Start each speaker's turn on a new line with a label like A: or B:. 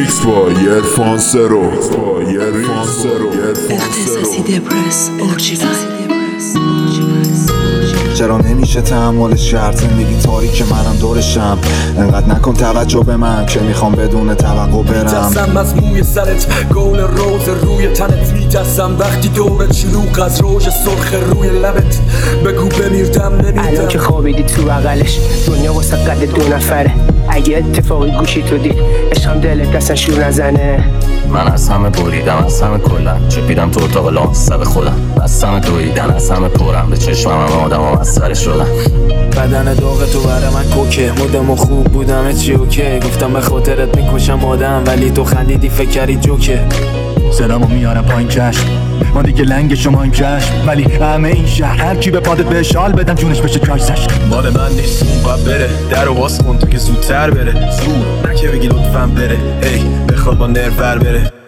A: میکس با عرفان سرو.
B: اختصاصی دپرس اورجینال.
C: چرا نمیشه تحملش کرد؟ زندگی تاریک منم دورشم. انقدر نکن توجه به من که میخوام بدون توقع برم.
D: میترسم از موی سرت، گول روز روی تنت. میترسم وقتی دورت شلوغ از روژ سرخ روی لبت. بگو بمیردم نمیدم.
E: الان که خوابیدی تو بغلش، دنیا واسه قد 2 نفره. اگه اتفاقی گوشی تو دید، عشقم دلت اصلا شور نزنه.
F: من از همه بریدم، از همه کلم چپیدم تو اتاق لانسه به خودم. از همه دویدن، از همه پرم به چشمم همه آدم ها مسخره شدن.
D: بدن داغ تو برای من کوکه، مودم و خوب بودم چی اوکی. گفتم به خاطرت میکشم آدم، ولی تو خندیدی فکر کردی جوکه.
G: سلامو میارم پایین چشم، ما دیگه لنگ شما این چشم. ولی همه این شهر هر کی به پادت به شال بدم جونش بشه چایسش.
D: مال من نیست اون باید بره، در و باز کن تو که زودتر بره. زود نکه بگی لطفم بره، هی بخواد با نرور بره.